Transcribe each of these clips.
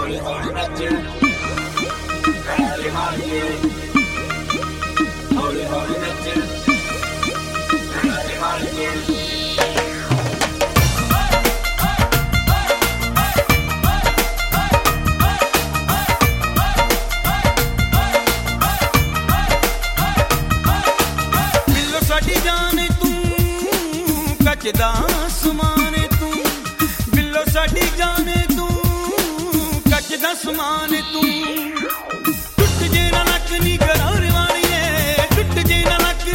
ਹੌਲੀ ਹੌਲੀ ਨੱਚ ਪੈਰ ਮਾਰ ਕੇ ਹੌਲੀ ਹੌਲੀ ਨੱਚ ਪੈਰ ਮਾਰ ਕੇ ਦਾ ਸਮਾਨ ਤੂੰ ਬਿੱਲੋ ਸਾਡੀ ਜਾਨ ਤੂੰ ਕੱਚ ਦਾ ਸਮਾਨ ਤੂੰ ਟੁੱਟ ਜੇ ਨਾ ਲੱਕ ਨੀ ਕਰਾਰ ਵਾਲੀਏ ਟੁੱਟ ਜੇ ਨਾ ਲੱਕ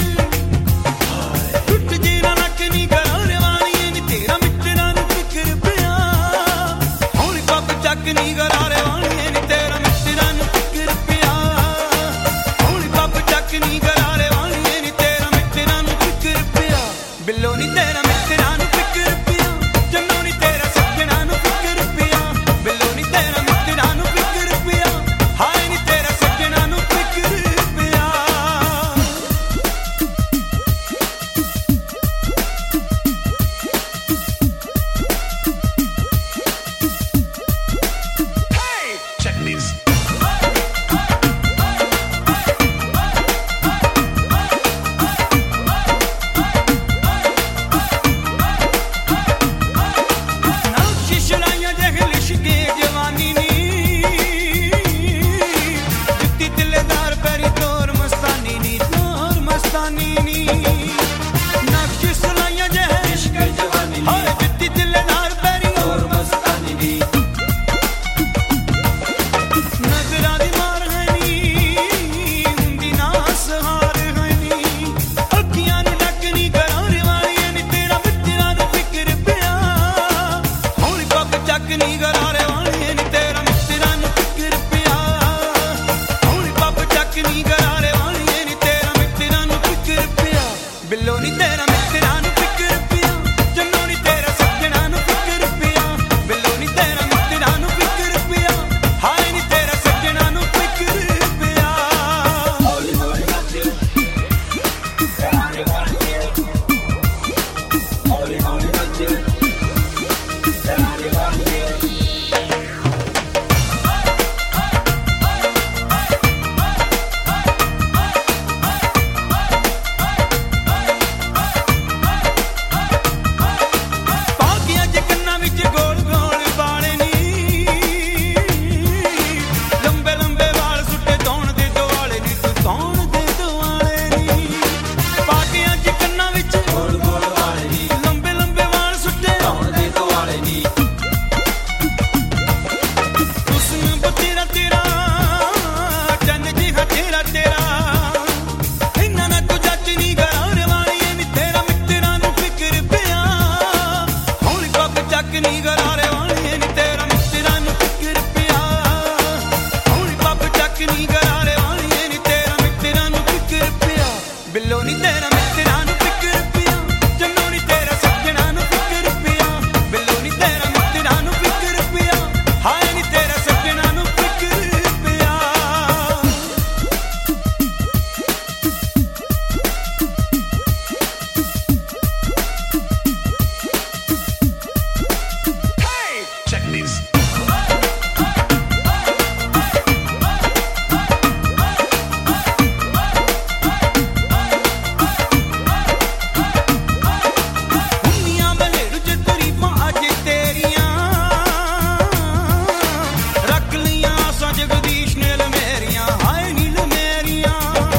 ਟੁੱਟ ਜੇ ਨਾ ਲੱਕ ਨੀ ਕਰਾਰ ਵਾਲੀਏ ਨੀ ਤੇਰਾ ਮਿੱਤਰਾਂ ਨੂੰ ਫਿਕਰ ਪਿਆ ਹੌਲੀ ਪੱਪ ਚੱਕ ਨੀ ਕਰਾਰ ਵਾਲੀਏ ਨੀ ਤੇਰਾ ਮਿੱਤਰਾਂ ਨੂੰ ਫਿਕਰ ਪਿਆ ਹੌਲੀ ਪੱਪ ਚੱਕ ਨੀ ਕਰਾਰ ਵਾਲੀਏ ਨੀ ਤੇਰਾ ਮਿੱਤਰਾਂ ਨੂੰ ਫਿਕਰ ਪਿਆ ਬਿੱਲੋ ਨੀ ਤੇਰਾ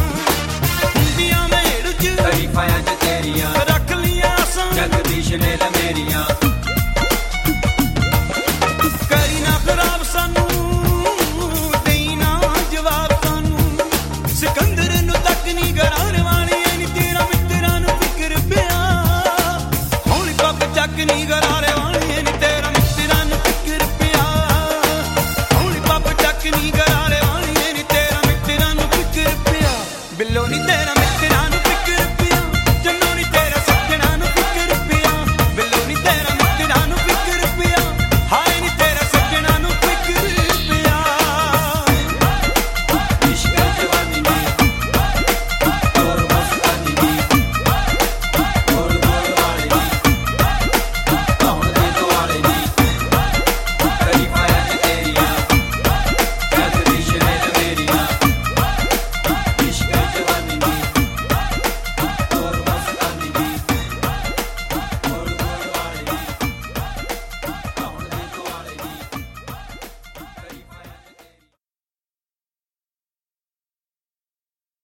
ਰੱਖ ਲੀਆਂ ਸਾਂ ਜਗਦੀਸ਼ ਨੇ